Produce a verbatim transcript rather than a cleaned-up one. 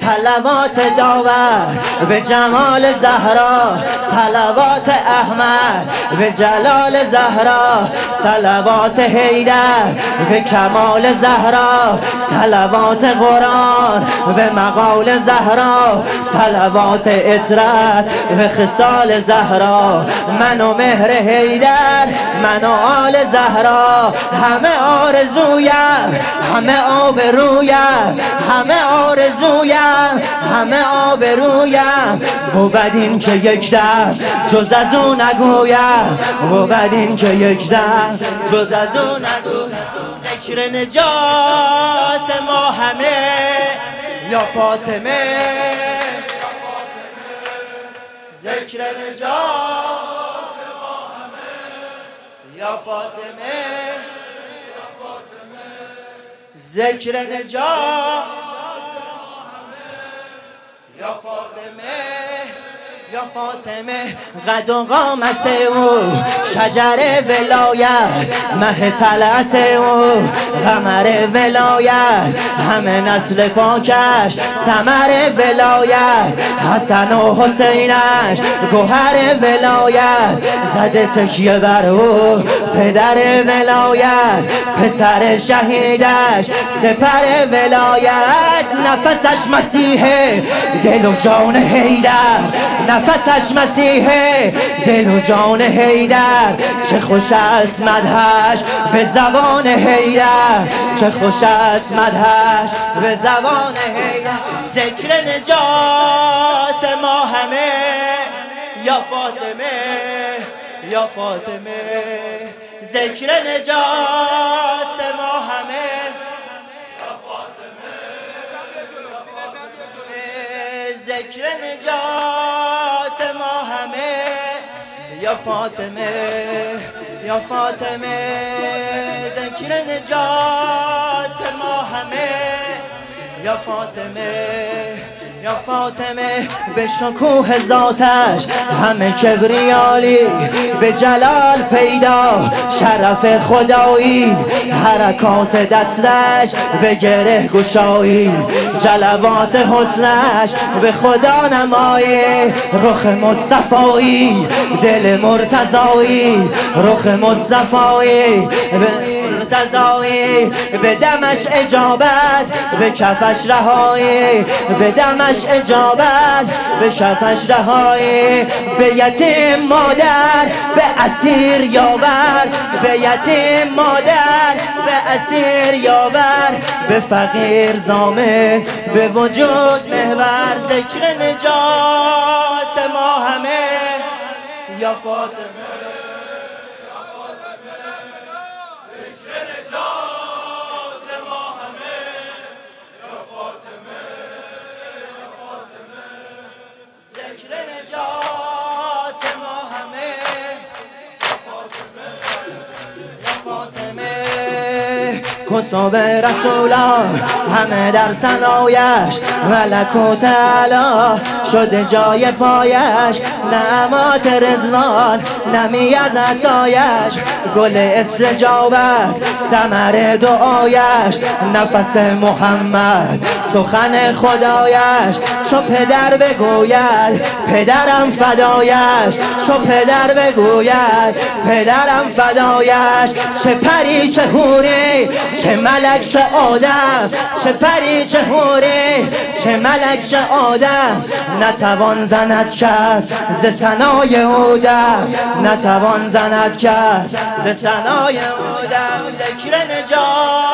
صلوات داور به جمال زهرا، صلوات احمد به جلال زهرا، صلوات حیدر به کمال زهرا، صلوات قرآن به مقال زهرا، صلوات اطرت به خصال زهرا. من و مهر حیدر، من و آل زهرا، همه آرزویم، همه آبرویم، همه آرزویم، همه آبرویم. بود این که یک دم جز از او نگویم، بود این که یک دم جز از او نگویم. ذکر نجات ما همه یا فاطمه، ذکر نجات ما همه یا فاطمه، ذکر نجات یا فاطمه، یا فاطمه. قد و قامت او شجر ولایت، مه طلعت او قمر ولایت، همه نسل پاکش ثمر ولایت، حسن و حسینش گوهر ولایت. زده تکیه بر او پدر ولایت، پسر شهیدش سپر ولایت. نفسش مسیحه دل و جان حیدر، نفسش مسیحه دل و جان حیدر. چه خوش است مدحش به زبان حیدر، چه خوش است مدحش به زبان حیدر. ذکر نجات ما همه یا فاطمه، یا فاطمه، ذکر نجات ما همه یا فاطمه، ذکر نجات ما همه یا فاطمه، یا فاطمه، ذکر نجات ما همه یا فاطمه، یا فاطمه. به شکوه ذاتش همه کبریالی، به جلال پیدا شرف خدایی، حرکات دستش به گره گشایی، جلوات حسنش به خدا نمایی. رخ مصطفایی دل مرتضایی، رخ مصطفایی مرتضایی. به دمش اجابت به کفش رهایی، به دمش اجابت به کفش رهایی. به یتیم مادر به اسیر یاور، به یتیم مادر به اسیر یاور. به فقیر ضامن به وجود محور. ذکر نجات ما همه یا فاطمه، ذکر نجات ما همه یا فاطمه. کتب رسولان همه در ثنایش، ملکوت اعلی شده جای پایش. نعمات رضوان نمی از عطایش، گل استجابت ثمر دعایش. نفس محمد سخن خدایش، چو پدر بگوید پدرم فدایش، چو پدر بگوید پدرم فدایش. چه پری چه حوری چه ملک چه آدم، چه پری چه حوری چه ملک چه آدم. نتوان زند کرد ز ثنای او دم، نتوان زند کرد ز ثنای او دم. ذکر نجات